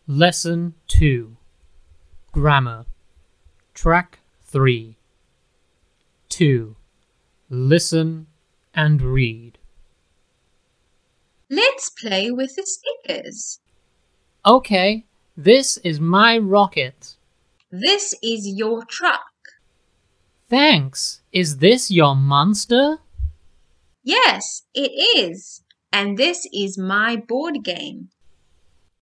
Lesson 2. Grammar. Track 3. 2. Listen and read. Let's play with the stickers. Okay, this is my rocket. This is your truck. Thanks. Is this your monster? Yes, it is. And this is my board game.